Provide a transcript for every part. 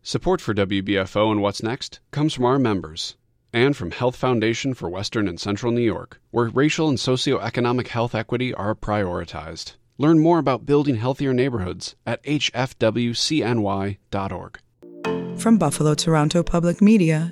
Support for WBFO and What's Next comes from our members and from Health Foundation for Western and Central New York, where racial and socioeconomic health equity are prioritized. Learn more about building healthier neighborhoods at hfwcny.org. From Buffalo Toronto Public Media,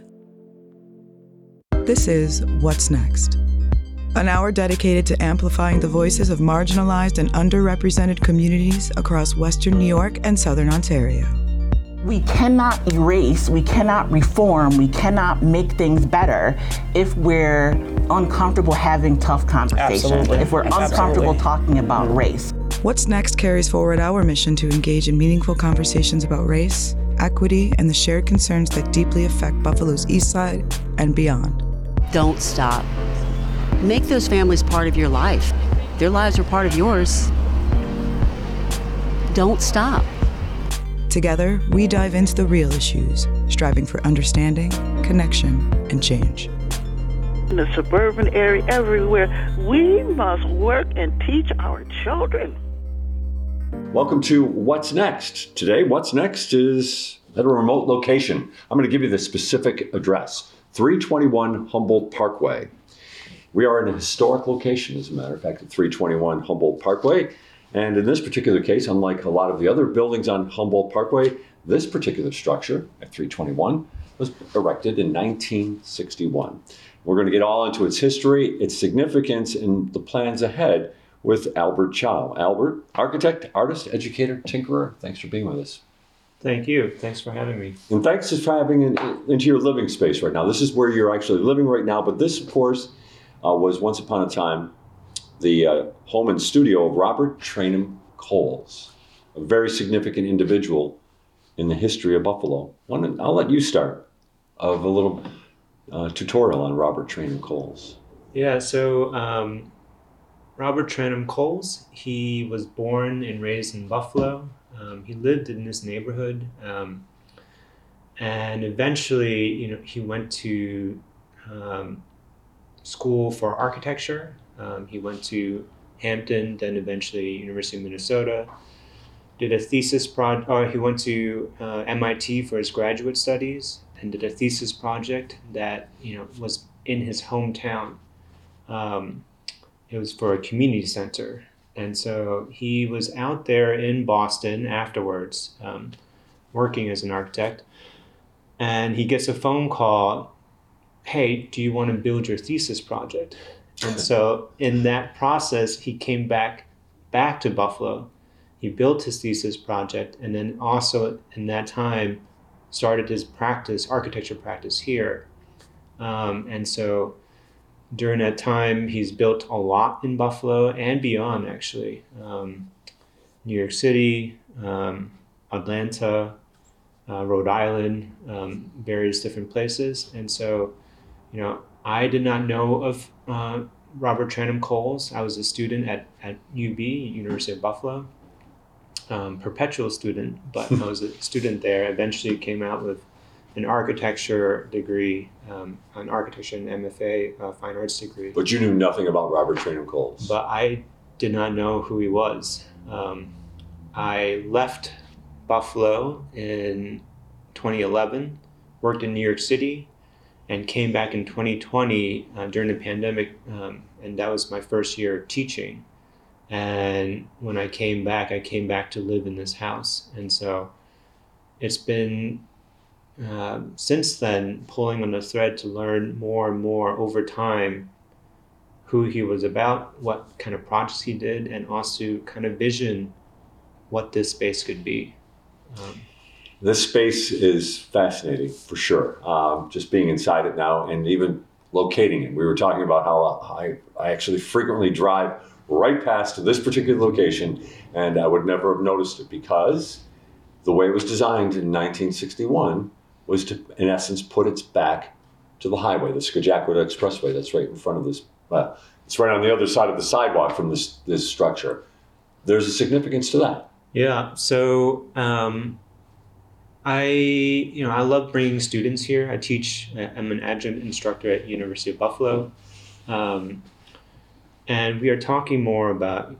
this is What's Next, an hour dedicated to amplifying the voices of marginalized and underrepresented communities across Western New York and Southern Ontario. We cannot erase, we cannot reform, we cannot make things better if we're uncomfortable having tough conversations, if we're uncomfortable talking about race. What's Next carries forward our mission to engage in meaningful conversations about race, equity, and the shared concerns that deeply affect Buffalo's East Side and beyond. Don't stop. Make those families part of your life. Their lives are part of yours. Don't stop. Together, we dive into the real issues, striving for understanding, connection, and change. In the suburban area, everywhere, we must work and teach our children. Welcome to What's Next. Today, What's Next is at a remote location. I'm going to give you the specific address, 321 Humboldt Parkway. We are in a historic location, as a matter of fact, at 321 Humboldt Parkway. And in this particular case, unlike a lot of the other buildings on Humboldt Parkway, this particular structure at 321 was erected in 1961. We're going to get all into its history, its significance, and the plans ahead with Albert Chow. Albert, architect, artist, educator, tinkerer, thanks for being with us. Thank you. Thanks for having me. And thanks for having into your living space right now. This is where you're actually living right now, but this, of course, was once upon a time the home and studio of Robert Traynham Coles, a very significant individual in the history of Buffalo. I'll let you start of a little tutorial on Robert Traynham Coles. Yeah, so Robert Traynham Coles, he was born and raised in Buffalo. He lived in this neighborhood, and eventually, he went to school for architecture. He went to Hampton, then eventually University of Minnesota. Did a thesis he went to MIT for his graduate studies and did a thesis project that was in his hometown. It was for a community center, and so he was out there in Boston afterwards, working as an architect, and he gets a phone call. Hey, do you want to build your thesis project? And so in that process, he came back to Buffalo. He built his thesis project, and then also in that time started his architecture practice here. And so during that time, he's built a lot in Buffalo and beyond, actually. New York City, Atlanta, Rhode Island, various different places. And so, I did not know of Robert Traynham Coles. I was a student at UB, University of Buffalo, perpetual student, but I was a student there. Eventually came out with an architecture degree, an architecture and MFA, fine arts degree. But you knew nothing about Robert Traynham Coles. But I did not know who he was. I left Buffalo in 2011, worked in New York City, and came back in 2020 during the pandemic, and that was my first year of teaching. And when I came back to live in this house. And so it's been, since then, pulling on the thread to learn more and more over time who he was about, what kind of projects he did, and also kind of vision what this space could be. This space is fascinating, for sure. Just being inside it now and even locating it. We were talking about how I actually frequently drive right past this particular location, and I would never have noticed it because the way it was designed in 1961 was to, in essence, put its back to the highway, the Skagit Expressway that's right in front of this. It's right on the other side of the sidewalk from this structure. There's a significance to that. Yeah, so I love bringing students here. I'm an adjunct instructor at University of Buffalo. And we are talking more about,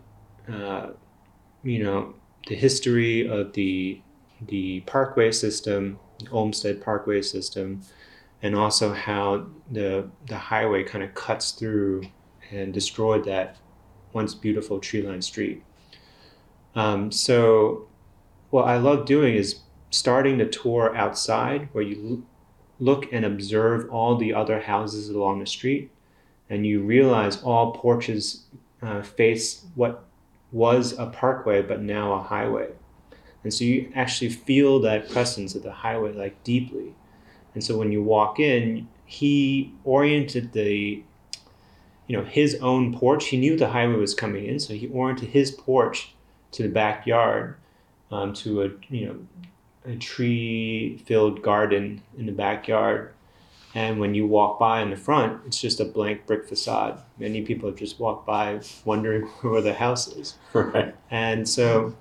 the history of the Parkway system, Olmsted Parkway system, and also how the highway kind of cuts through and destroyed that once beautiful tree-lined street. So what I love doing is starting the tour outside, where you look and observe all the other houses along the street, and you realize all porches face what was a parkway but now a highway. And so you actually feel that presence of the highway like deeply. And so when you walk in, he oriented his own porch. He knew the highway was coming in, so he oriented his porch to the backyard, to a tree-filled garden in the backyard. And when you walk by in the front, it's just a blank brick facade. Many people have just walked by wondering where the house is. Right. And so,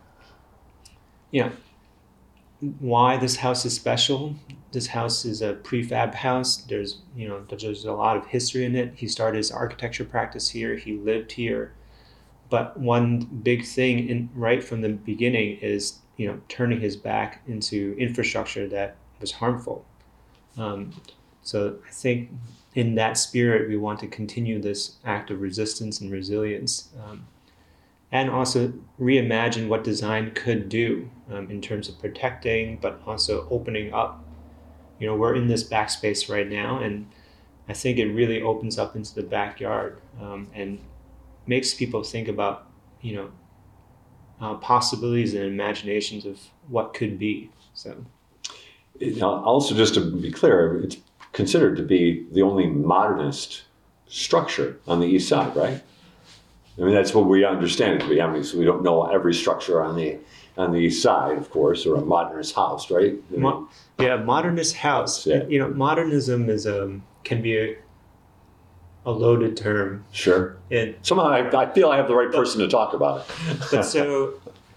why this house is special. This house is a prefab house. There's a lot of history in it. He started his architecture practice here. He lived here. But one big thing right from the beginning is, turning his back into infrastructure that was harmful. So I think in that spirit, we want to continue this act of resistance and resilience, and also reimagine what design could do in terms of protecting, but also opening up. We're in this backspace right now, and I think it really opens up into the backyard and makes people think about, possibilities and imaginations of what could be. So, also, just to be clear, it's considered to be the only modernist structure on the east side, right? I mean, that's what we understand it to be. I mean, so we don't know every structure on the east side, of course, or a modernist house, right? Modernist house. Yeah. Modernism is can be a loaded term. Sure. Somehow I feel I have the right person to talk about it. But so,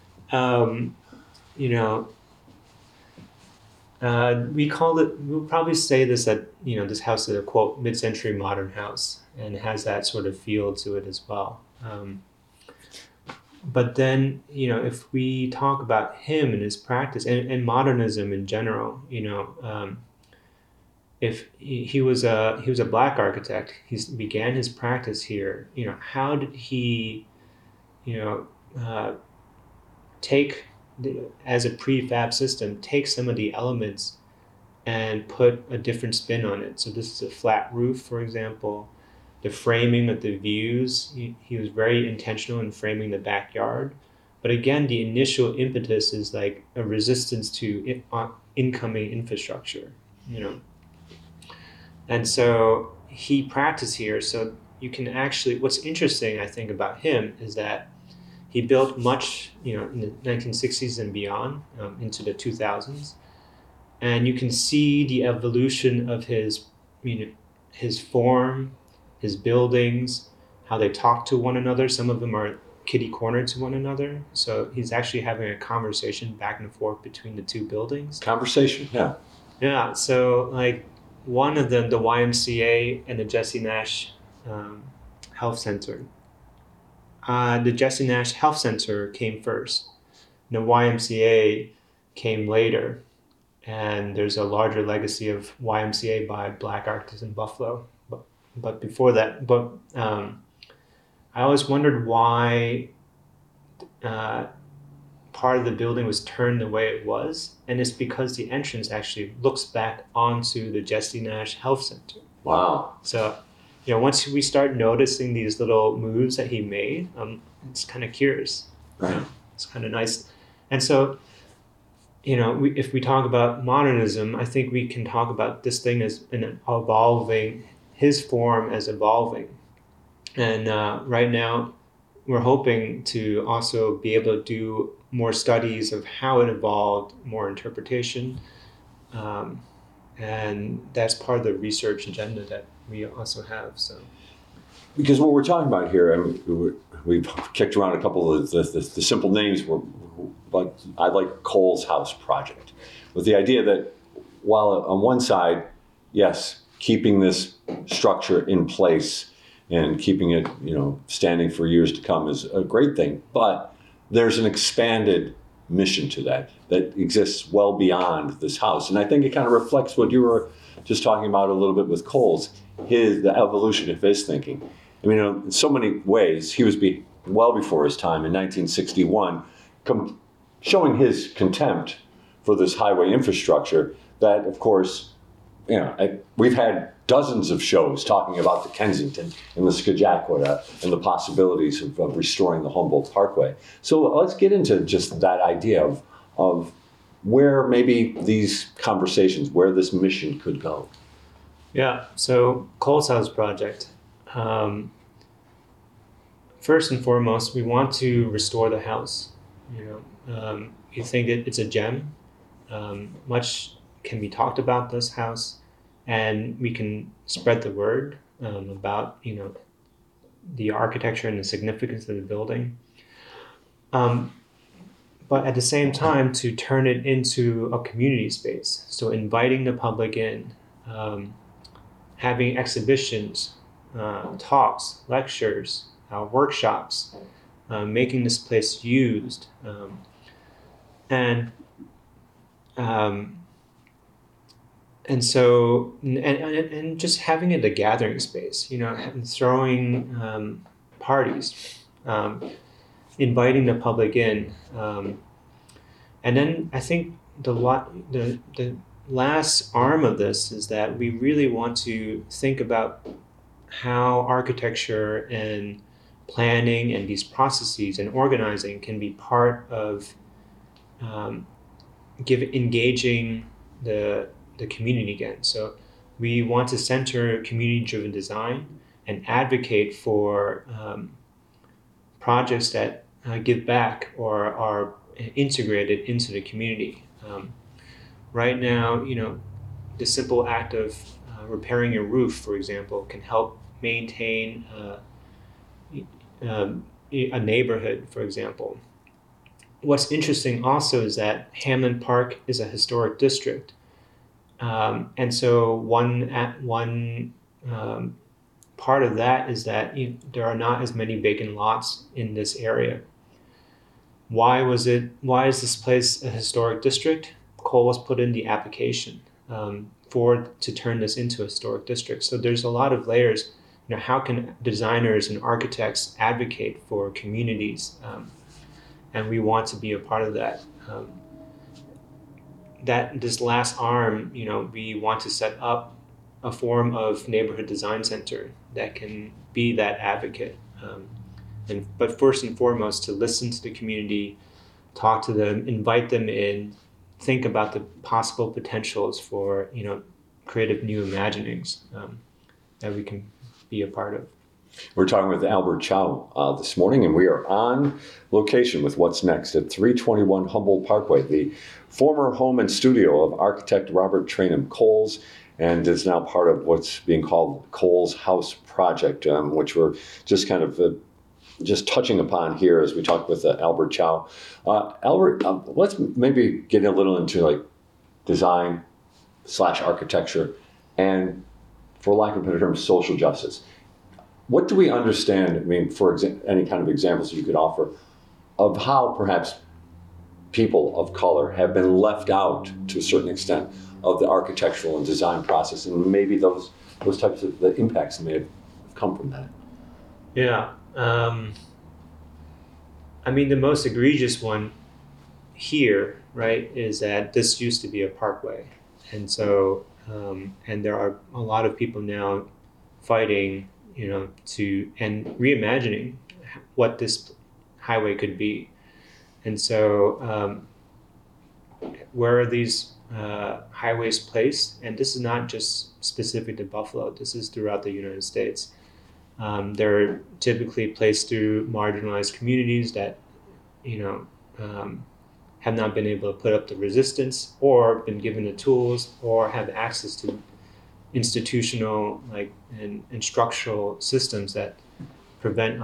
we'll probably say this, that, this house is a, quote, mid-century modern house, and has that sort of feel to it as well. But then, if we talk about him and his practice and modernism in general, if he was a Black architect, he began his practice here. How did he, take as a prefab system, take some of the elements and put a different spin on it? So this is a flat roof, for example. The framing of the views, he was very intentional in framing the backyard. But again, the initial impetus is like a resistance to incoming infrastructure, And so he practiced here. So you can actually, what's interesting, I think, about him is that he built much, in the 1960s and beyond, into the 2000s. And you can see the evolution of his form, his buildings, how they talk to one another. Some of them are kitty-cornered to one another. So he's actually having a conversation back and forth between the two buildings. Conversation, yeah. Yeah, so like one of them, the YMCA and the Jesse Nash Health Center. The Jesse Nash Health Center came first. The YMCA came later. And there's a larger legacy of YMCA by Black architects in Buffalo. But before that, I always wondered why part of the building was turned the way it was. And it's because the entrance actually looks back onto the Jesse Nash Health Center. Wow. So, once we start noticing these little moves that he made, it's kind of curious. Right. It's kind of nice. And so, if we talk about modernism, I think we can talk about this thing as an evolving, his form as evolving. And right now, we're hoping to also be able to do more studies of how it evolved, more interpretation. And that's part of the research agenda that we also have. So, because what we're talking about here, we've kicked around a couple of the simple names, but I like Cole's House Project, with the idea that while on one side, yes, keeping this structure in place and keeping it, standing for years to come is a great thing, but there's an expanded mission to that exists well beyond this house. And I think it kind of reflects what you were just talking about a little bit with Coles, the evolution of his thinking. I mean, in so many ways, he was well before his time in 1961, showing his contempt for this highway infrastructure that, of course, we've had dozens of shows talking about the Kensington and the Scajaquada and the possibilities of restoring the Humboldt Parkway. So let's get into just that idea of where maybe these conversations, where this mission could go. Yeah, so Coles House Project. First and foremost, we want to restore the house. You think it's a gem. Much can be talked about this house, and we can spread the word about the architecture and the significance of the building. But at the same time, to turn it into a community space. So inviting the public in, having exhibitions, talks, lectures, workshops, making this place used, and just having it a gathering space, throwing parties, inviting the public in, and then I think the last arm of this is that we really want to think about how architecture and planning and these processes and organizing can be part of engaging the community again. So we want to center community-driven design and advocate for projects that give back or are integrated into the community. Right now, the simple act of repairing your roof, for example, can help maintain a neighborhood, for example. What's interesting also is that Hamlin Park is a historic district. And so one part of that is that there are not as many vacant lots in this area. Why is this place a historic district? Coles put in the application to turn this into a historic district. So there's a lot of layers. How can designers and architects advocate for communities? And we want to be a part of that. This last arm, we want to set up a form of neighborhood design center that can be that advocate. But first and foremost, to listen to the community, talk to them, invite them in, think about the possible potentials for creative new imaginings that we can be a part of. We're talking with Albert Chow this morning, and we are on location with What's Next at 321 Humboldt Parkway, the former home and studio of architect Robert Traynham Coles, and is now part of what's being called Coles House Project, which we're just kind of just touching upon here as we talk with Albert Chow. Albert, let's maybe get a little into design / architecture and, for lack of a better term, social justice. What do we understand, for any kind of examples you could offer of how perhaps people of color have been left out to a certain extent of the architectural and design process, and maybe those types of the impacts may have come from that? Yeah. The most egregious one here, right, is that this used to be a parkway. And so, and there are a lot of people now fighting, and reimagining what this highway could be. And so, where are these highways placed? And this is not just specific to Buffalo. This is throughout the United States. They're typically placed through marginalized communities that, have not been able to put up the resistance or been given the tools or have access to institutional and structural systems that prevent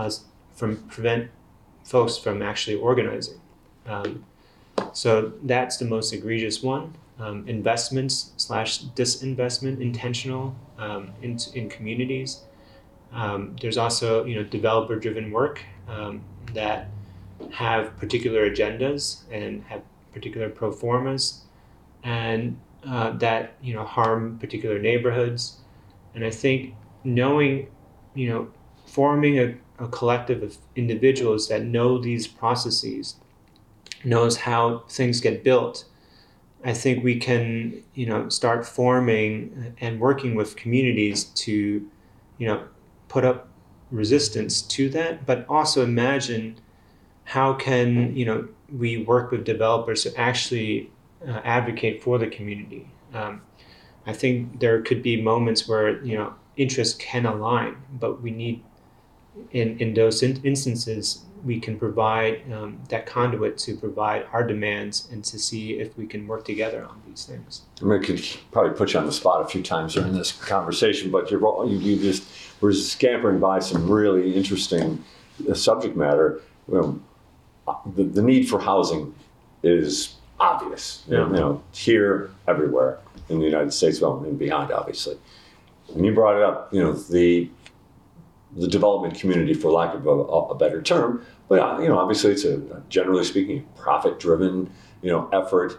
folks from actually organizing. So that's the most egregious one. Investments / disinvestment, intentional in communities. There's also developer-driven work that have particular agendas and have particular pro formas, and that harm particular neighborhoods. And I think knowing, forming a collective of individuals that know these processes, knows how things get built, I think we can, start forming and working with communities to, put up resistance to that, but also imagine how can, we work with developers to actually advocate for the community. I think there could be moments where, interests can align, but we need, in those instances, we can provide that conduit to provide our demands and to see if we can work together on these things. I could probably put you on the spot a few times during this conversation, but you just were scampering by some really interesting subject matter. The need for housing is obvious, here, everywhere in the United States, well, and beyond, obviously. And you brought it up, the development community, for lack of a better term, but obviously it's generally speaking, profit-driven, effort.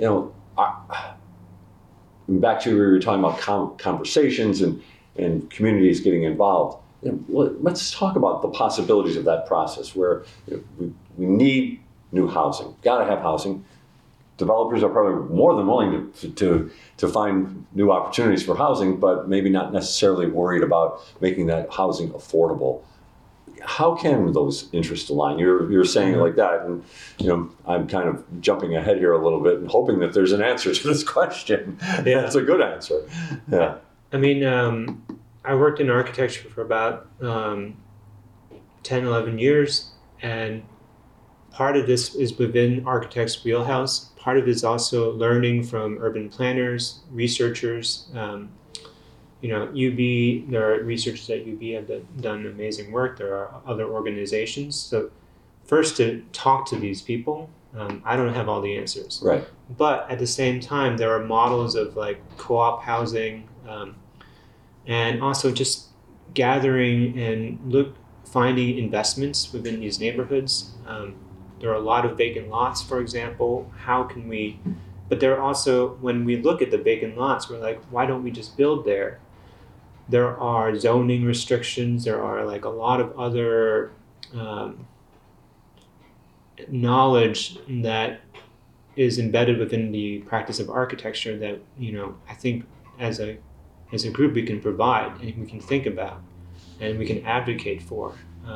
Back to we were talking about conversations and communities getting involved. Let's talk about the possibilities of that process, where we need new housing, got to have housing. Developers are probably more than willing to find new opportunities for housing, but maybe not necessarily worried about making that housing affordable. How can those interests align? You're saying it like that, and I'm kind of jumping ahead here a little bit and hoping that there's an answer to this question. Yeah, it's a good answer. Yeah. I worked in architecture for about 10, 11 years, and part of this is within architects' wheelhouse. Part of it is also learning from urban planners, researchers. UB, there are researchers at UB have done amazing work. There are other organizations. So first, to talk to these people. I don't have all the answers. Right. But at the same time, there are models of like co-op housing, and also just gathering and finding investments within these neighborhoods. There are a lot of vacant lots, for example. How can we, but there are also, when we look at the vacant lots, we're like, why don't we just build there? There are zoning restrictions. There are like a lot of other knowledge that is embedded within the practice of architecture that, I think as a group we can provide and we can think about and we can advocate for.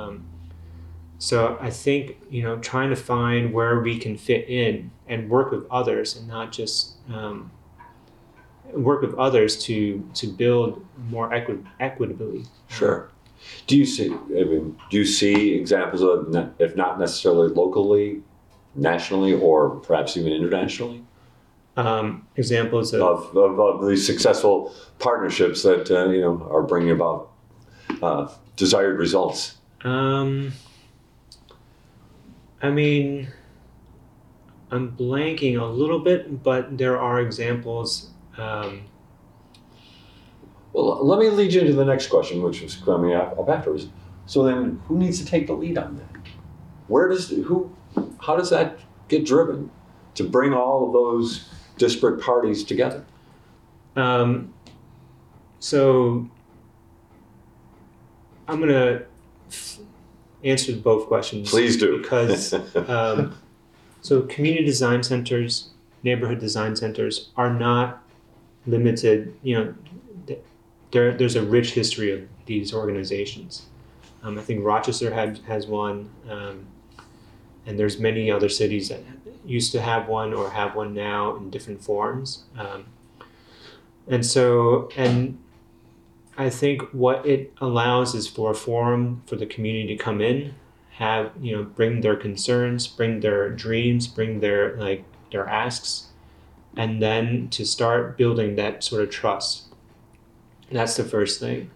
So I think, trying to find where we can fit in and work with others and not just work with others to build more equitably. Sure. Do you see examples of, if not necessarily locally, nationally, or perhaps even internationally? Examples of these successful partnerships that are bringing about desired results. I'm blanking a little bit, but there are examples. Well, let me lead you into the next question, which was coming up afterwards. So then, who needs to take the lead on that? How does that get driven to bring all of those disparate parties together? So I'm going to answer both questions. Please do. Because so community design centers, neighborhood design centers are not limited. There's a rich history of these organizations. I think Rochester has one, and there's many other cities that used to have one or have one now in different forms. And I think what it allows is for a forum for the community to come in, bring their concerns, bring their dreams, bring their asks, and then to start building that sort of trust. That's the first thing.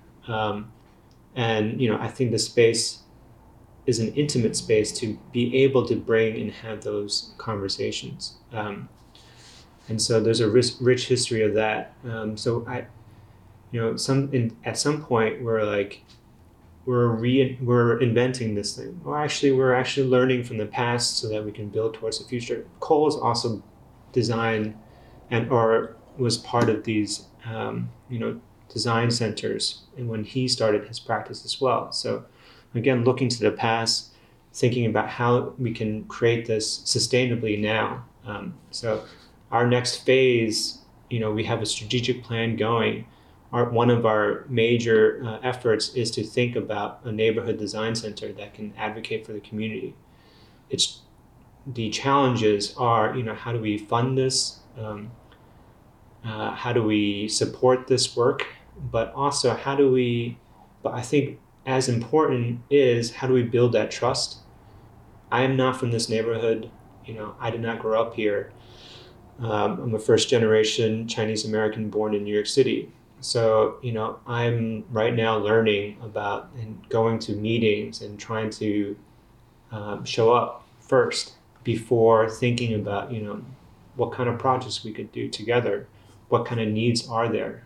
I think the space is an intimate space to be able to bring and have those conversations. And so there's a rich history of that. At some point we're we're inventing this thing, or actually we're actually learning from the past so that we can build towards the future. Cole is also designed or was part of these design centers, and when he started his practice as well. So again, looking to the past, thinking about how we can create this sustainably now. So our next phase, we have a strategic plan going. One of our major efforts is to think about a neighborhood design center that can advocate for the community. The challenges are, how do we fund this? How do we support this work? But also, but I think as important is, how do we build that trust? I am not from this neighborhood. I did not grow up here. I'm a first generation Chinese American born in New York City. So, I'm right now learning about and going to meetings and trying to show up first before thinking about, what kind of projects we could do together, what kind of needs are there.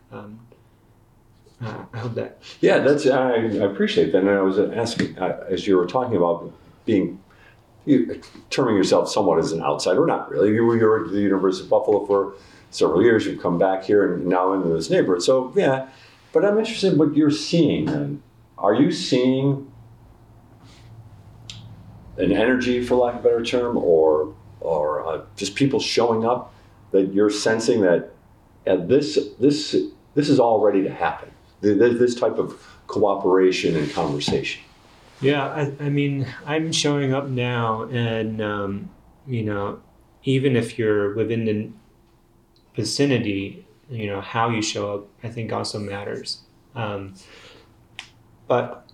I hope that. Yeah, I appreciate that. And I was asking, as you were talking about terming yourself somewhat as an outsider, not really. You were at the University of Buffalo for several years. You've come back here and now into this neighborhood. So, yeah, but I'm interested in what you're seeing then. Are you seeing an energy, for lack of a better term, or just people showing up that you're sensing that this is all ready to happen? This type of cooperation and conversation. Yeah, I mean, I'm showing up now, and even if you're within the vicinity, how you show up, I think also matters. But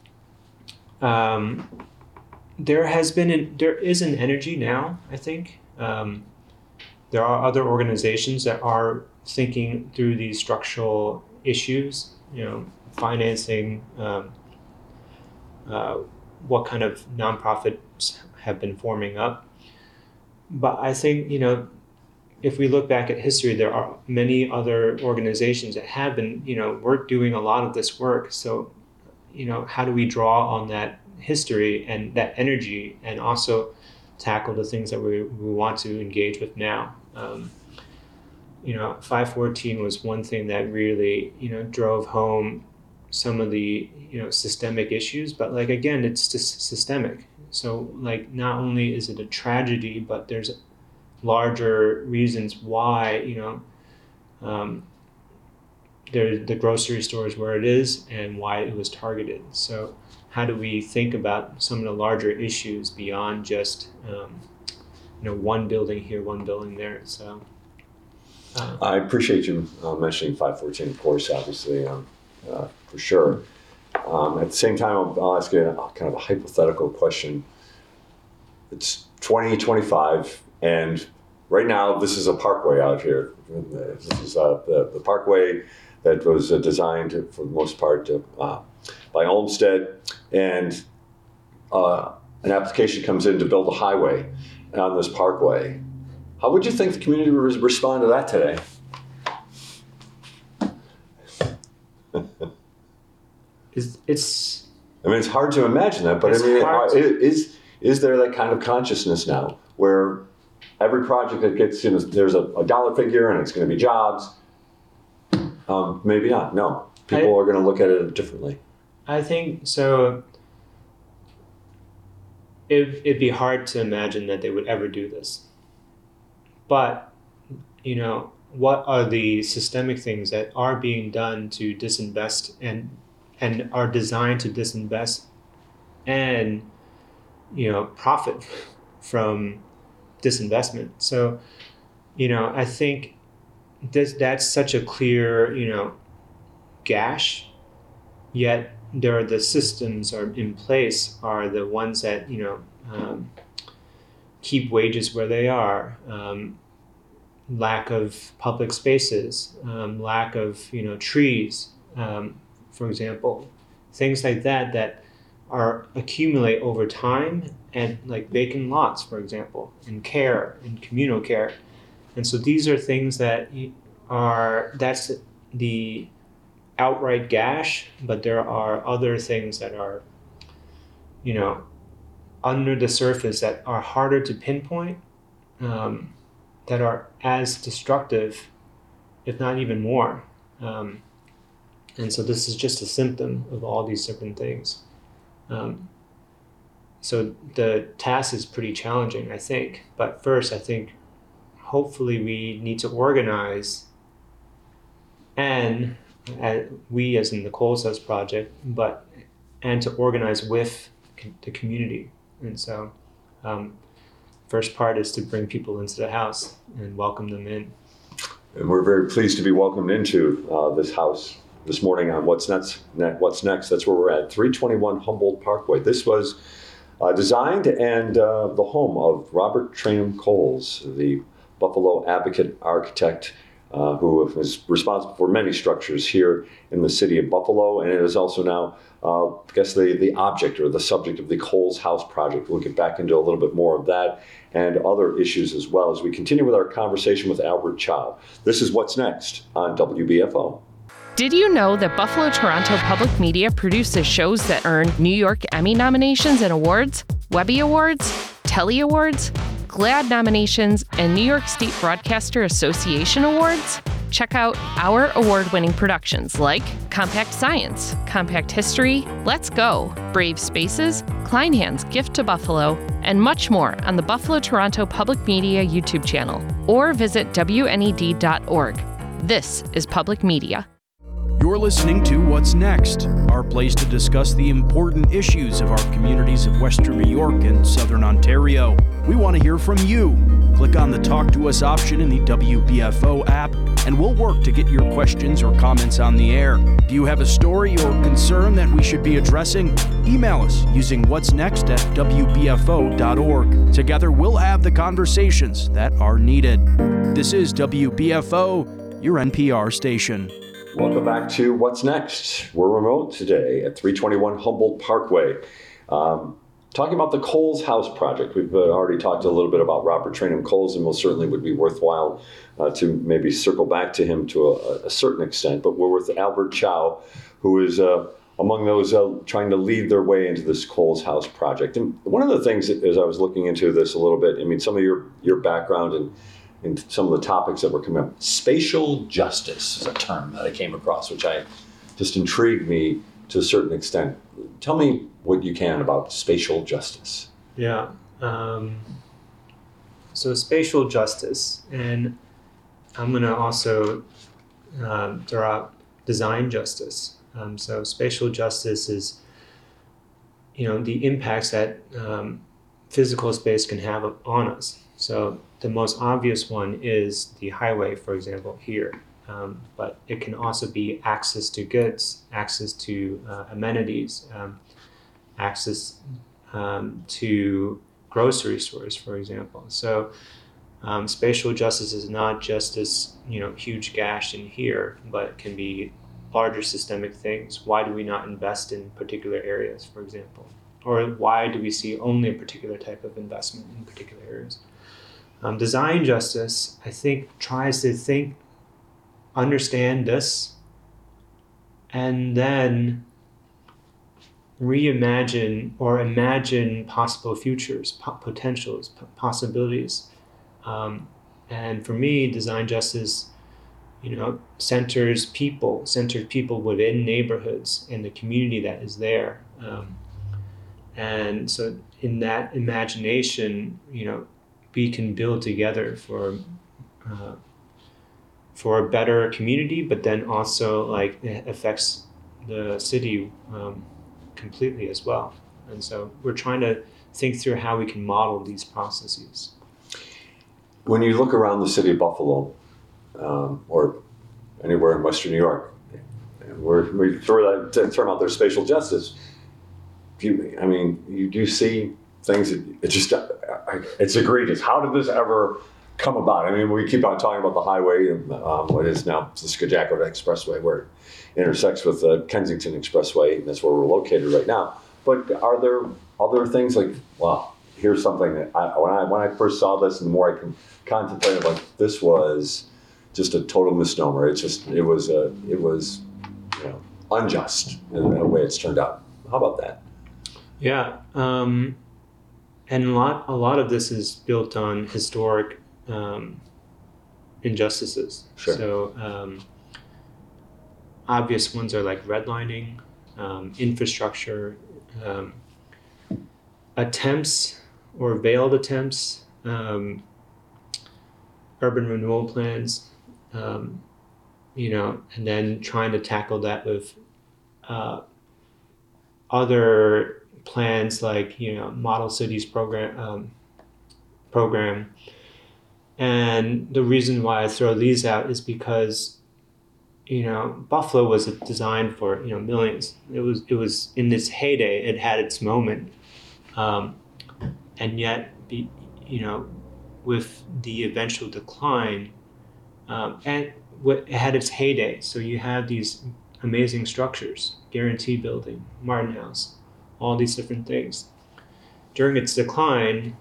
there is an energy now, I think. There are other organizations that are thinking through these structural issues, financing, what kind of nonprofits have been forming up. But I think, if we look back at history, there are many other organizations that have been, we're doing a lot of this work. So, how do we draw on that history and that energy and also tackle the things that we want to engage with now? 514 was one thing that really, drove home some of the, systemic issues, but again, it's just systemic. So not only is it a tragedy, but there's larger reasons why, the grocery store is where it is and why it was targeted. So how do we think about some of the larger issues beyond just, one building here, one building there? So I appreciate you mentioning 514, of course, obviously, for sure. At the same time, I'll ask you kind of a hypothetical question. It's 2025, and right now this is a parkway out here. This is the parkway that was designed for the most part by Olmsted, and an application comes in to build a highway on this parkway. How would you think the community would respond to that today? It's hard to imagine that, but is there that kind of consciousness now where every project that gets, there's a dollar figure and it's going to be jobs? Maybe not. No, people are going to look at it differently. I think so. It'd be hard to imagine that they would ever do this. But, what are the systemic things that are being done to disinvest and are designed to disinvest and, profit from disinvestment? So, I think that's such a clear, gash, yet the systems are in place are the ones that, keep wages where they are, lack of public spaces, lack of, trees, for example, things like that are accumulate over time, and vacant lots, for example, and care and communal care. And so these are things that's the outright gash, but there are other things that are, under the surface that are harder to pinpoint, that are as destructive, if not even more. And so this is just a symptom of all these different things. So the task is pretty challenging, I think. But first, I think hopefully we need to organize, and we as in the Coles House Project, and to organize with the community. And so first part is to bring people into the house and welcome them in. And we're very pleased to be welcomed into this house this morning on What's Next. That's where we're at, 321 Humboldt Parkway. This was designed and the home of Robert Traynham Coles, the Buffalo advocate architect who is responsible for many structures here in the city of Buffalo, and it is also now, I guess, the object or the subject of the Coles House Project. We'll get back into a little bit more of that and other issues as well as we continue with our conversation with Albert Chow. This is What's Next on WBFO. Did you know that Buffalo Toronto Public Media produces shows that earned New York Emmy nominations and awards, Webby Awards, Telly Awards, GLAAD nominations, and New York State Broadcaster Association Awards? Check out our award-winning productions like Compact Science, Compact History, Let's Go, Brave Spaces, Kleinhand's Gift to Buffalo, and much more on the Buffalo Toronto Public Media YouTube channel, or visit WNED.org. This is Public Media. You're listening to What's Next, our place to discuss the important issues of our communities of Western New York and Southern Ontario. We want to hear from you. Click on the Talk to Us option in the WBFO app, and we'll work to get your questions or comments on the air. Do you have a story or concern that we should be addressing? Email us using whatsnext@wbfo.org. Together, we'll have the conversations that are needed. This is WBFO, your NPR station. Welcome back to What's Next. We're remote today at 321 Humboldt Parkway. Talking about the Coles House Project. We've already talked a little bit about Robert Traynham Coles, and most certainly would be worthwhile to maybe circle back to him to a certain extent. But we're with Albert Chow, who is among those trying to lead their way into this Coles House Project. And one of the things, as I was looking into this a little bit, I mean, some of your background and some of the topics that were coming up. Spatial justice is a term that I came across, which just intrigued me to a certain extent. Tell me what you can about spatial justice. Yeah. So spatial justice, and I'm going to also throw out design justice. So spatial justice is, the impacts that physical space can have on us. So the most obvious one is the highway, for example, here. But it can also be access to goods, access to amenities, access to grocery stores, for example. So spatial justice is not just this, huge gash in here, but it can be larger systemic things. Why do we not invest in particular areas, for example? Or why do we see only a particular type of investment in particular areas? Design justice, I think, tries to understand this, and then reimagine or imagine possible futures, potentials, possibilities. And for me, design justice, centered people within neighborhoods and the community that is there. And so in that imagination, we can build together for a better community, but then also it affects the city completely as well. And so we're trying to think through how we can model these processes. When you look around the city of Buffalo, or anywhere in Western New York, we throw that term out there, spatial justice. You do see things that it's egregious. How did this ever come about? We keep on talking about the highway, what is now the Skidjack Expressway, where it intersects with the Kensington Expressway, and that's where we're located right now. But are there other things here's something that when I first saw this, and the more I can contemplate, this was just a total misnomer. It was unjust in the way it's turned out. How about that? Yeah, and a lot of this is built on historic injustices. Sure. So obvious ones are like redlining, infrastructure, attempts or veiled attempts, urban renewal plans, and then trying to tackle that with other plans like model cities program. And the reason why I throw these out is because Buffalo was designed for millions. It was in its heyday. It had its moment, and yet with the eventual decline, and it had its heyday. So you have these amazing structures, Guarantee Building, Martin House, all these different things. During its decline,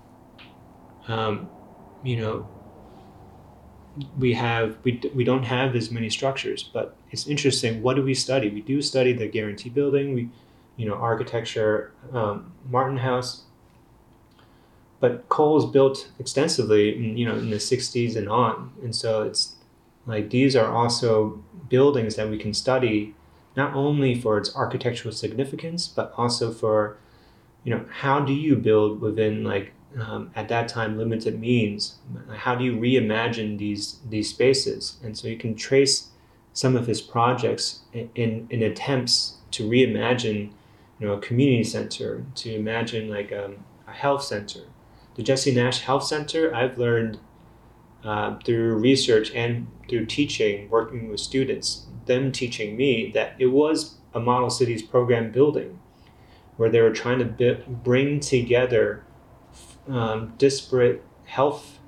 we don't have as many structures, but it's interesting. What do we study? We do study the Guarantee Building, architecture, Martin House. But Kohl's built extensively, in the 60s and on, and so it's like these are also buildings that we can study, not only for its architectural significance, but also for, how do you build within at that time limited means? How do you reimagine these spaces? And so you can trace some of his projects in attempts to reimagine, a community center, to imagine a health center. The Jesse Nash Health Center, I've learned through research and through teaching, working with students, them teaching me that it was a Model Cities program building where they were trying to bring together disparate health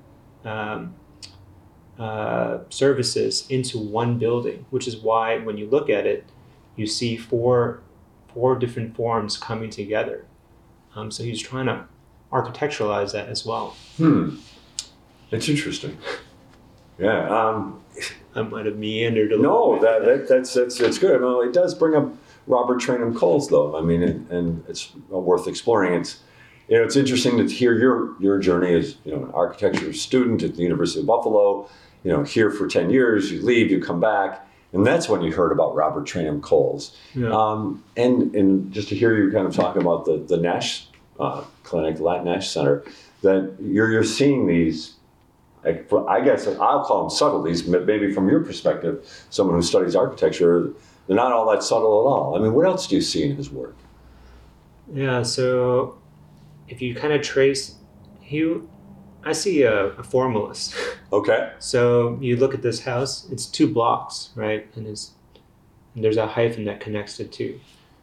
services into one building, which is why when you look at it, you see four different forms coming together. So he's trying to architecturalize that as well. It's interesting. Yeah. I might have meandered a little bit. No, that's good. Well, it does bring up Robert Traynham Coles, though. I mean, and it's worth exploring. It's interesting to hear your journey as an architecture student at the University of Buffalo. Here for 10 years, you leave, you come back, and that's when you heard about Robert Traynham Coles. Yeah. And just to hear you kind of talking about the Nash clinic, the Latin Nash Center, that you're seeing these. I guess I'll call them subtleties, but maybe from your perspective, someone who studies architecture, they're not all that subtle at all. I mean, what else do you see in his work? Yeah, so if you kind of trace, I see a formalist. Okay. So you look at this house, it's 2 blocks, right? And there's a hyphen that connects the two.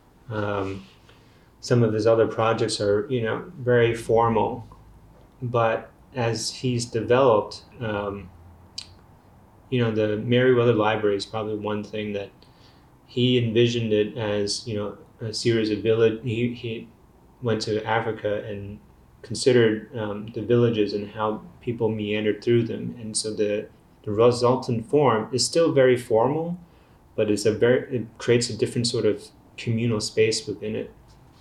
Some of his other projects are, very formal, but as he's developed, the Merriweather Library is probably one thing that he envisioned it as, a series of village. He went to Africa and considered the villages and how people meandered through them. And so the resultant form is still very formal, but it creates a different sort of communal space within it.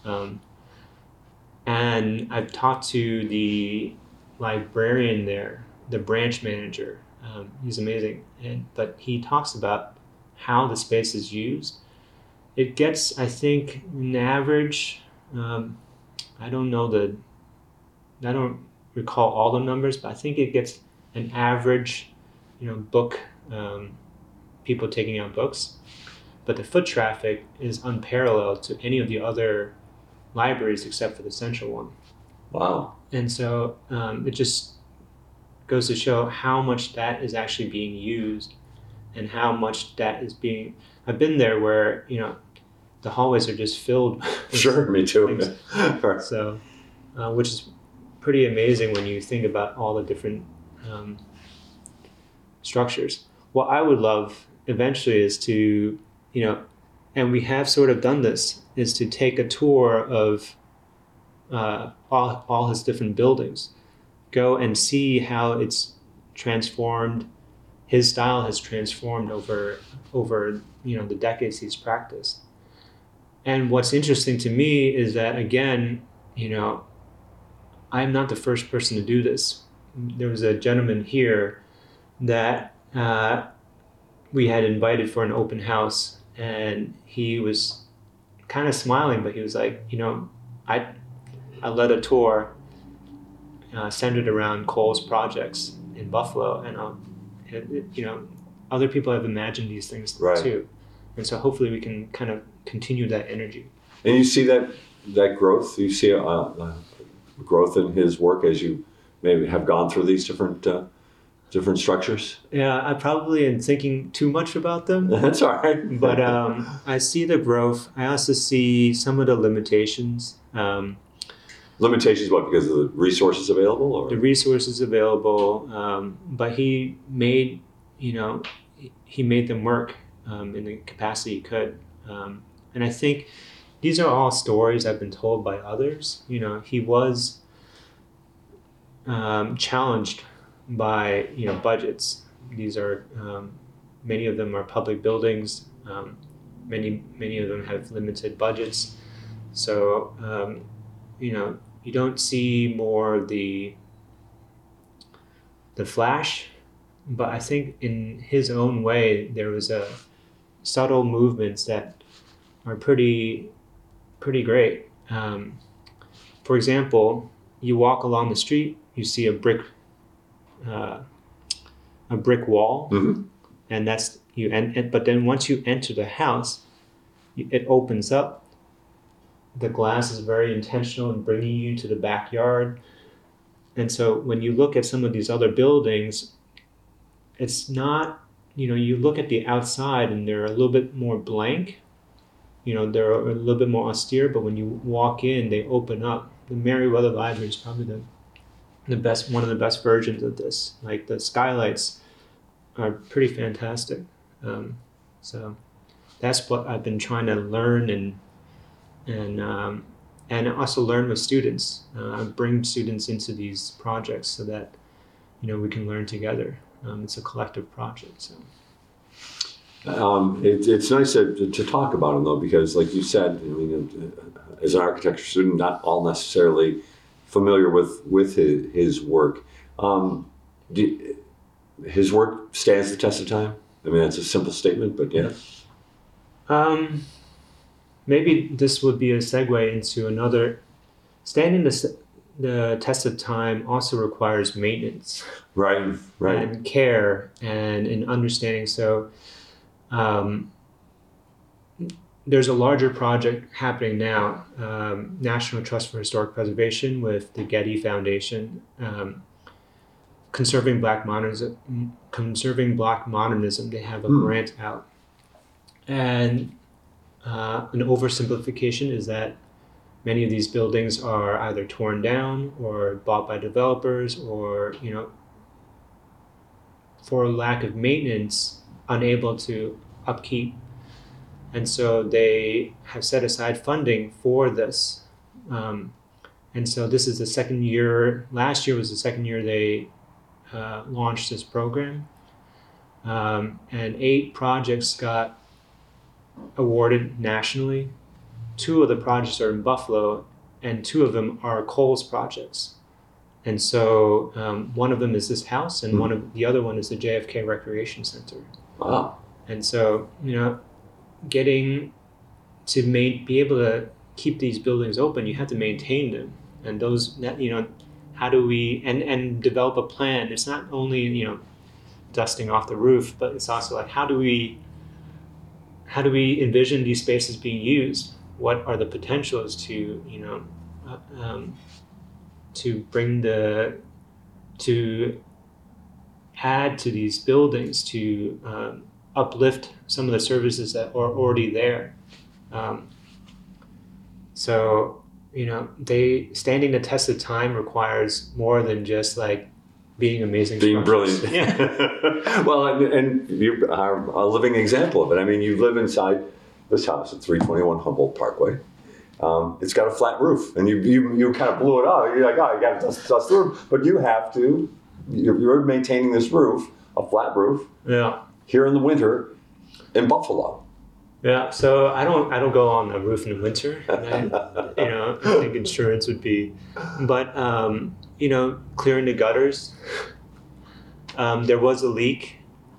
And I've talked to the librarian there, the branch manager. He's amazing, but he talks about how the space is used. It gets, I think, an average. I don't recall all the numbers, but I think it gets an average, book, people taking out books. But the foot traffic is unparalleled to any of the other libraries except for the central one. Wow. And so it just goes to show how much that is actually being used and how much that is being... I've been there where, the hallways are just filled. Sure, me too. So, which is pretty amazing when you think about all the different structures. What I would love eventually is to, and we have sort of done this, is to take a tour of all his different buildings, go and see how it's transformed his style has transformed over the decades he's practiced. And what's interesting to me is that, again, I'm not the first person to do this. There was a gentleman here that we had invited for an open house, and he was kind of smiling, but he was like, I led a tour centered around Kohl's projects in Buffalo, and other people have imagined these things too, and so hopefully we can kind of continue that energy. And you see that growth. You see growth in his work as you maybe have gone through these different structures. Yeah, I probably am thinking too much about them. That's all right. But I see the growth. I also see some of the limitations. Limitations, what? Because of the resources available, or the resources available. But he made them work in the capacity he could. And I think these are all stories I've been told by others. He was challenged by budgets. These are many of them are public buildings. Many of them have limited budgets. So you don't see more the flash, but I think in his own way there was a subtle movements that are pretty great. For example, you walk along the street, you see a brick wall, mm-hmm. and that's you. But then once you enter the house, it opens up. The glass is very intentional in bringing you to the backyard. And so when you look at some of these other buildings, it's not, you look at the outside and they're a little bit more blank. They're a little bit more austere, but when you walk in, they open up. The Merriweather Library is probably the best, one of the best versions of this. Like the skylights are pretty fantastic. So that's what I've been trying to learn and also learn with students. Bring students into these projects so that we can learn together. It's a collective project. So. It's nice to talk about him, though, because, like you said, as an architecture student, not all necessarily familiar with his work. His work stands the test of time? I mean, that's a simple statement, but yeah. Maybe this would be a segue into another. Standing the test of time also requires maintenance. Right. And care and an understanding. So there's a larger project happening now, National Trust for Historic Preservation with the Getty Foundation, Conserving Black Modernism. They have a grant out. And an oversimplification is that many of these buildings are either torn down or bought by developers or, for lack of maintenance, unable to upkeep. And so they have set aside funding for this. And so this is the second year. Last year was the second year they launched this program. And 8 projects got awarded nationally. 2 of the projects are in Buffalo, and 2 of them are Kohl's projects. And so one of them is this house, and the other one is the JFK Recreation Center. Wow. And so, getting to be able to keep these buildings open, you have to maintain them. And those, how do we, and develop a plan. It's not only, dusting off the roof, but it's also like, how do we envision these spaces being used? What are the potentials to, to add to these buildings, to uplift some of the services that are already there. So, standing the test of time requires more than just like being amazing. Being structures. brilliant. Yeah. Well, and you are a living example of it. I mean, you live inside this house at 321 Humboldt Parkway. It's got a flat roof, and you kind of blew it out. You're like, oh, you got to dust the roof, but you have to. You're maintaining this roof a flat roof. Yeah. Here in the winter in Buffalo. Yeah, so I don't go on the roof in the winter. I think insurance would be, but clearing the gutters. There was a leak.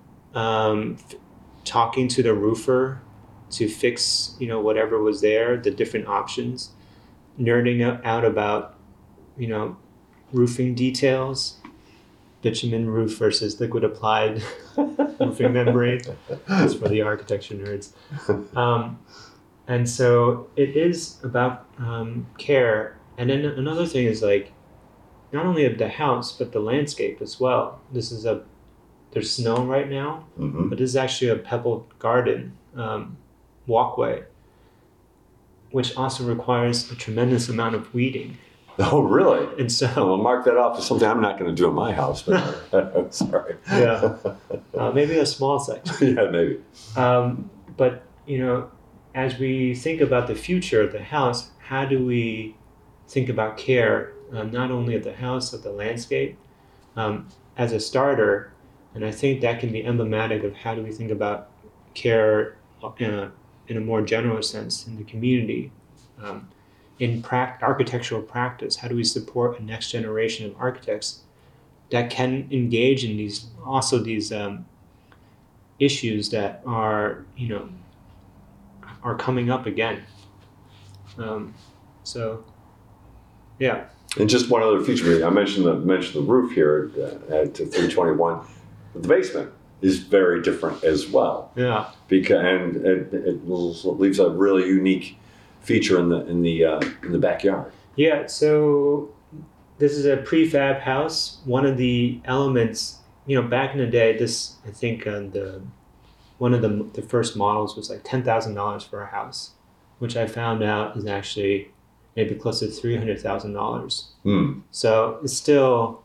Talking to the roofer to fix whatever was there, the different options. Nerding out about roofing details. Bitumen roof versus liquid applied roofing membrane. That's for the architecture nerds. And so it is about care. And then another thing is like not only of the house, but the landscape as well. There's snow right now, but this is actually a pebbled garden walkway, which also requires a tremendous amount of weeding. Oh, really? And so I'll mark that off as something I'm not going to do in my house, but sorry. Yeah. Maybe a small section. Yeah, maybe. But, as we think about the future of the house, how do we think about care, not only of the house, of the landscape, as a starter? And I think that can be emblematic of how do we think about care in a more general sense in the community. In architectural practice, how do we support a next generation of architects that can engage in these issues that are coming up again. Yeah. And just one other feature, I mentioned the roof here at 321, but the basement is very different as well. Yeah. And it leaves a really unique feature in the backyard. Yeah, so this is a prefab house. One of the elements, back in the day, this I think one of the first models was like $10,000 for a house, which I found out is actually maybe close to $300,000. So it's still,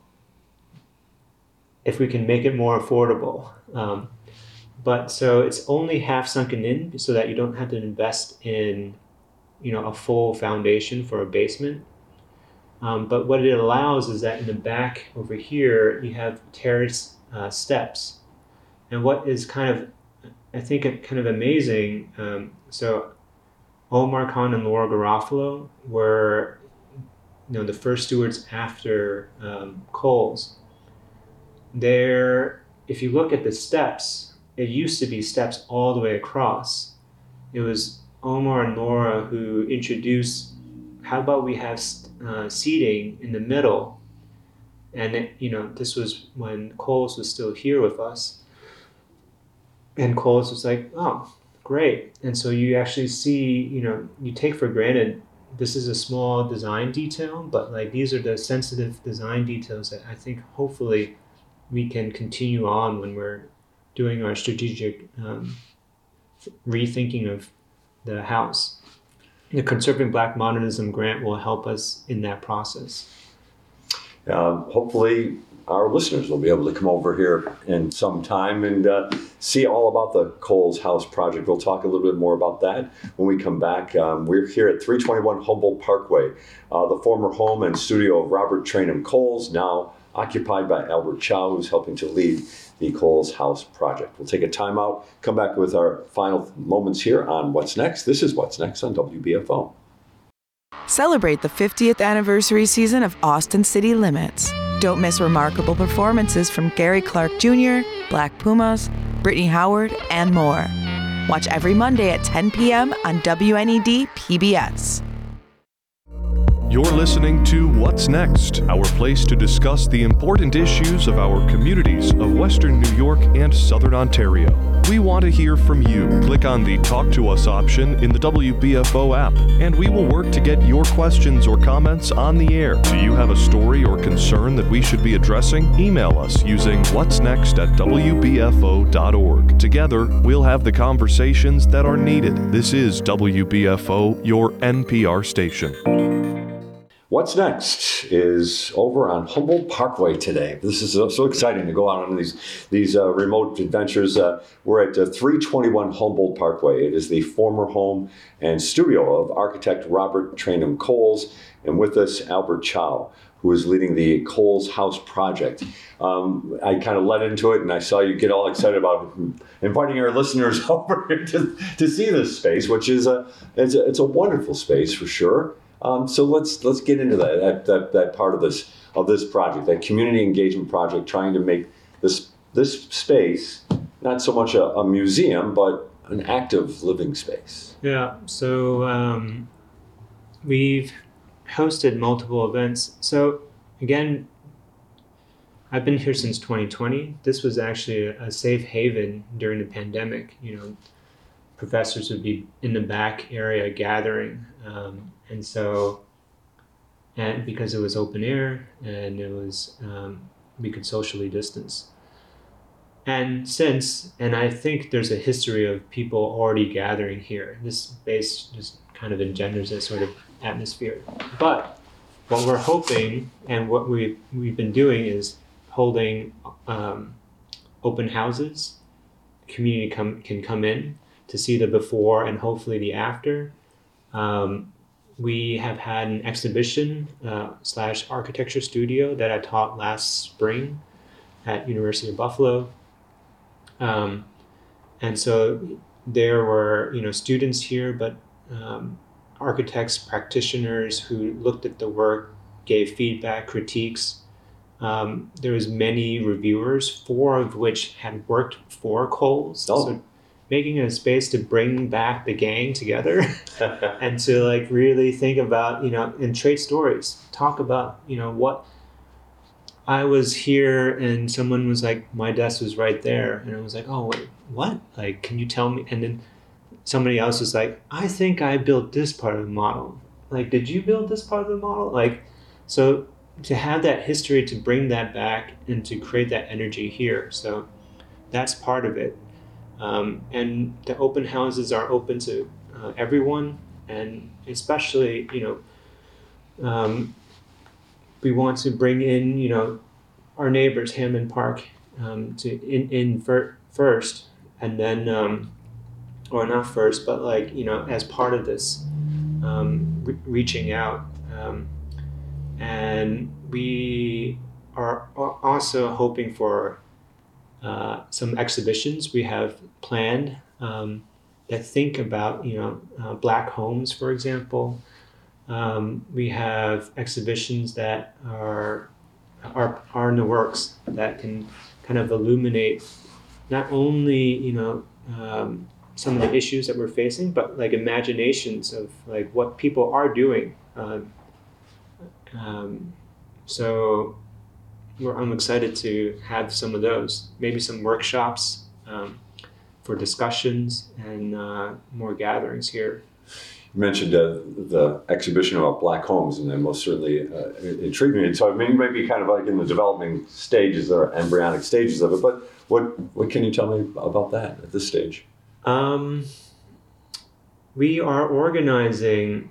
if we can make it more affordable. But so it's only half sunken in so that you don't have to invest in a full foundation for a basement. But what it allows is that in the back over here, you have terrace steps. And what is kind of amazing, so Omar Khan and Laura Garofalo were the first stewards after Coles. If you look at the steps, it used to be steps all the way across. It was Omar and Laura who introduced, how about we have seating in the middle? And this was when Coles was still here with us. And Coles was like, oh, great. And so you actually see, you take for granted, this is a small design detail, but like these are the sensitive design details that I think hopefully we can continue on when we're doing our strategic rethinking of the house. The Conserving Black Modernism grant will help us in that process. Hopefully our listeners will be able to come over here in some time and see all about the Coles House project. We'll talk a little bit more about that when we come back. We're here at 321 Humboldt Parkway, the former home and studio of Robert Traynham Coles, now occupied by Albert Chow, who's helping to lead the Coles House project. We'll take a time out, come back with our final moments here on What's Next. This is What's Next on WBFO. Celebrate the 50th anniversary season of Austin City Limits. Don't miss remarkable performances from Gary Clark Jr., Black Pumas, Brittany Howard, and more. Watch every Monday at 10 p.m. on WNED PBS. You're listening to What's Next, our place to discuss the important issues of our communities of Western New York and Southern Ontario. We want to hear from you. Click on the Talk to Us option in the WBFO app, and we will work to get your questions or comments on the air. Do you have a story or concern that we should be addressing? Email us using whatsnext@wbfo.org. Together, we'll have the conversations that are needed. This is WBFO, your NPR station. What's Next is over on Humboldt Parkway today. This is so exciting to go out on these remote adventures. We're at 321 Humboldt Parkway. It is the former home and studio of architect Robert Traynham Coles, and with us, Albert Chow, who is leading the Coles House Project. I kind of led into it, and I saw you get all excited about inviting our listeners over to see this space, which is it's a wonderful space for sure. So let's get into that part of this project, that community engagement project, trying to make this space not so much a museum, but an active living space. Yeah. So we've hosted multiple events. So again, I've been here since 2020. This was actually a safe haven during the pandemic. You know, professors would be in the back area gathering. And because it was open air and it was, we could socially distance. And I think there's a history of people already gathering here. This space just kind of engenders a sort of atmosphere. But what we're hoping and what we've been doing is holding open houses. Community can come in to see the before and hopefully the after. We have had an exhibition / architecture studio that I taught last spring at University of Buffalo. And so there were, students here, but architects, practitioners who looked at the work, gave feedback, critiques. There was many reviewers, 4 of which had worked for Coles. Oh. So making a space to bring back the gang together and to really think about, and trade stories, talk about, what I was here and someone was like, my desk was right there. And I was like, oh, wait, what? Can you tell me? And then somebody else was like, I think I built this part of the model. Did you build this part of the model? So to have that history, to bring that back and to create that energy here. So that's part of it. And the open houses are open to everyone. And especially, we want to bring in, our neighbors, Hammond Park, first, and then, or not first, but as part of this, reaching out. And we are also hoping for some exhibitions we have planned that think about, Black homes, for example. We have exhibitions that are in the works that can kind of illuminate not only some of the issues that we're facing, but imaginations of what people are doing. So I'm excited to have some of those, maybe some workshops for discussions and more gatherings here. You mentioned the exhibition about Black homes, and that most certainly intrigued me. So you might be kind of in the developing stages or embryonic stages of it, but what can you tell me about that at this stage? We are organizing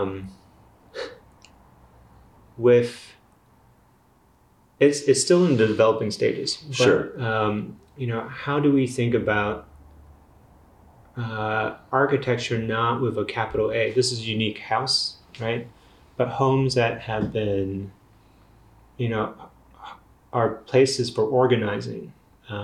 with, it's still in the developing stages. But, sure. How do we think about architecture not with a capital A? This is a unique house, right? But homes that have been, are places for organizing,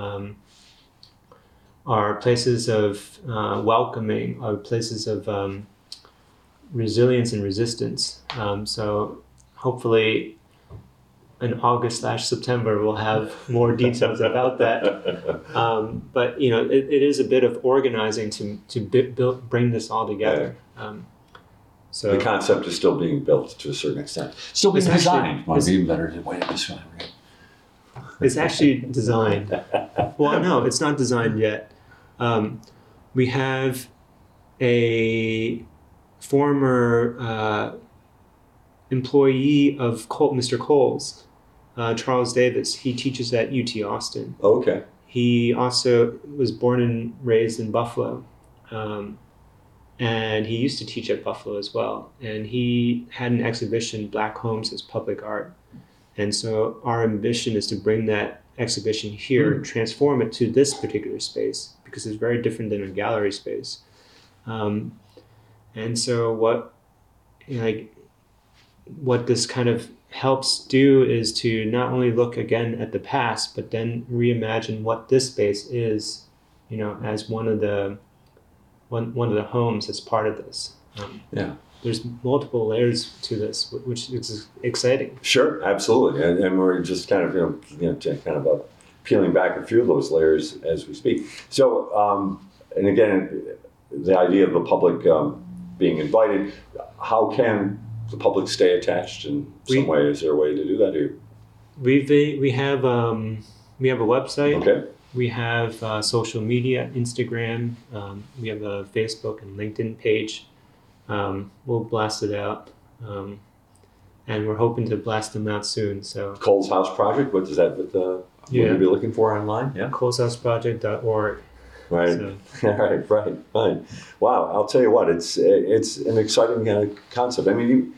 are places of welcoming, are places of resilience and resistance. So hopefully in August/September, we'll have more details about that. But it is a bit of organizing to bring this all together. So the concept is still being built to a certain extent. Still being designed. Might be better way to describe it. It's actually designed. Well, no, it's not designed yet. We have a former employee of Mr. Coles, Charles Davis. He teaches at UT Austin. Oh, okay. He also was born and raised in Buffalo. And he used to teach at Buffalo as well. And he had an exhibition, Black Homes as Public Art. And so our ambition is to bring that exhibition here and transform it to this particular space, because it's very different than a gallery space. And so what this kind of helps do is to not only look again at the past, but then reimagine what this space is, as one of the homes as part of this. There's multiple layers to this, which is exciting. Sure, absolutely, and we're just kind of peeling back a few of those layers as we speak. So, and again, the idea of the public being invited. How can the public stay attached in some way? Is there a way to do that here? We have a website. Okay. We have social media, Instagram. We have a Facebook and LinkedIn page. We'll blast it out, and we're hoping to blast them out soon. So Cole's House Project. What is that? What you'll be looking for online? Yeah. ColesHouseProject.org. Right. So. Right. Wow. I'll tell you what. It's an exciting concept. I mean,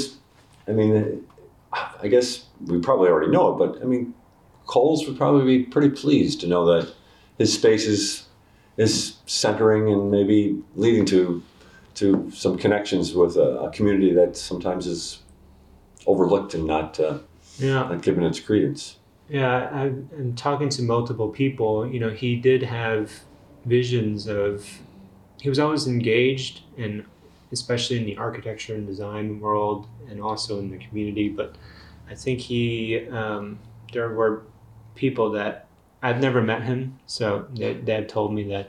I guess we probably already know it, but I mean, Coles would probably be pretty pleased to know that his space is centering and maybe leading to some connections with a community that sometimes is overlooked and not given its credence. Yeah, I'm talking to multiple people. He did have visions he was always engaged, and especially in the architecture and design world, and also in the community. But I think there were people that I've never met him, so that told me that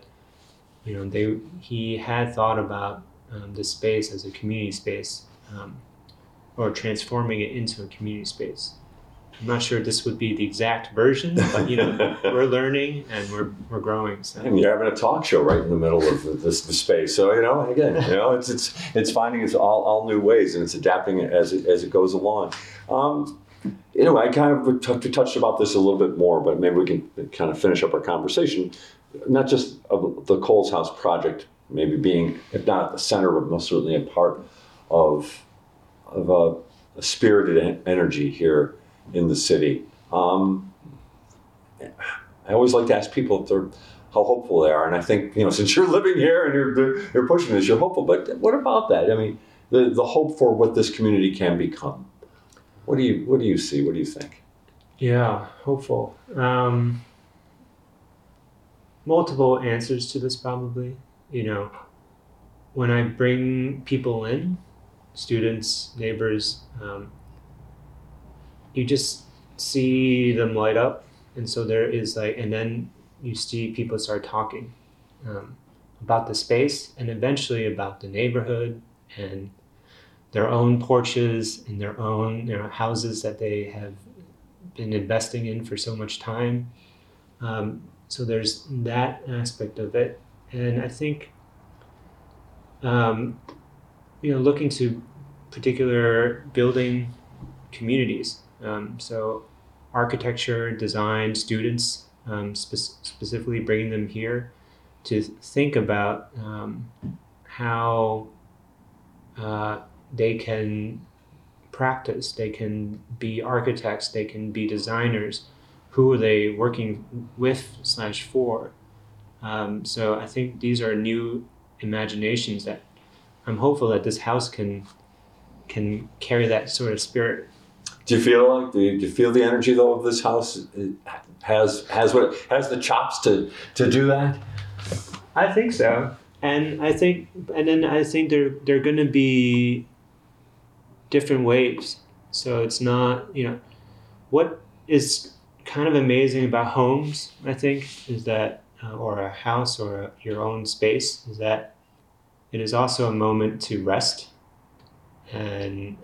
he had thought about the space as a community space, or transforming it into a community space. I'm not sure this would be the exact version, but we're learning and we're growing. So. And you're having a talk show right in the middle of the space. So it's finding its all new ways, and it's adapting it as it goes along. I kind of touched about this a little bit more, but maybe we can kind of finish up our conversation. Not just of the Coles House project, maybe being, if not at the center, but most certainly a part of a spirited energy here in the city. I always like to ask people how hopeful they are, and I think since you're living here and you're pushing this, you're hopeful. But what about that? I mean, the hope for what this community can become. What do you see? What do you think? Yeah, hopeful. Multiple answers to this probably. When I bring people in, students, neighbors, you just see them light up. And so there is and then you see people start talking about the space, and eventually about the neighborhood and their own porches and their own houses that they have been investing in for so much time. So there's that aspect of it. And I think, looking to particular building communities. So architecture, design students, specifically bringing them here to think about how they can practice, they can be architects, they can be designers. Who are they working with / for? So I think these are new imaginations that I'm hopeful that this house can carry that sort of spirit. Do you feel the energy though of this house? It has the chops to do that? I think so. And I think they're going to be different waves. So it's not, what is kind of amazing about homes, I think, is that, or a house or your own space, is that it is also a moment to rest and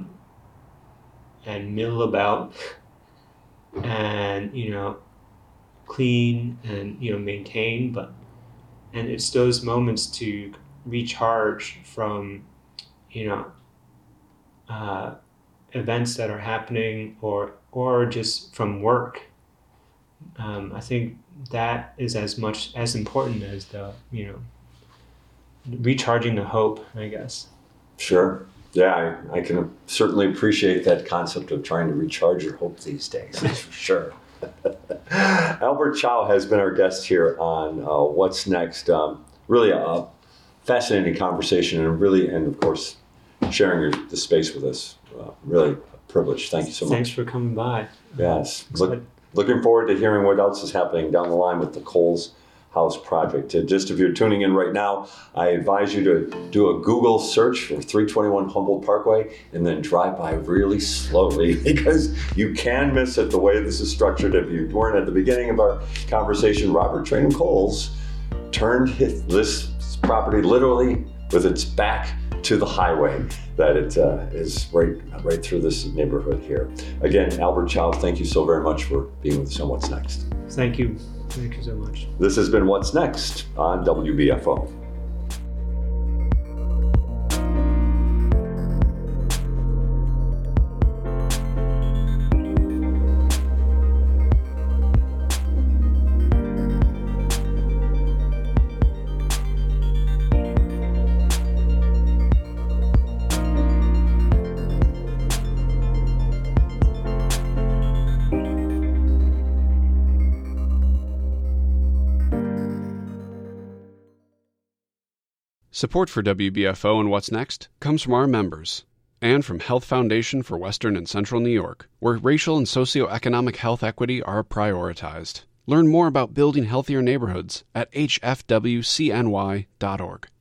mill about and, clean and, maintain, and it's those moments to recharge from, events that are happening or just from work. I think that is as important as the, recharging the hope, I guess. Sure. Yeah, I can certainly appreciate that concept of trying to recharge your hope these days. That's for sure. Albert Chow has been our guest here on What's Next. Really a fascinating conversation, and of course sharing the space with us. Really a privilege. Thank you so much. Thanks for coming by. Yes. Looking forward to hearing what else is happening down the line with the Coles House project. Just if you're tuning in right now, I advise you to do a Google search for 321 Humboldt Parkway and then drive by really slowly, because you can miss it the way this is structured. If you weren't at the beginning of our conversation, Robert Traynham Coles turned this property literally with its back to the highway, that it is right through this neighborhood here. Again, Albert Chow, thank you so very much for being with us on What's Next. Thank you. Thank you so much. This has been What's Next on WBFO. Support for WBFO and What's Next comes from our members and from Health Foundation for Western and Central New York, where racial and socioeconomic health equity are prioritized. Learn more about building healthier neighborhoods at hfwcny.org.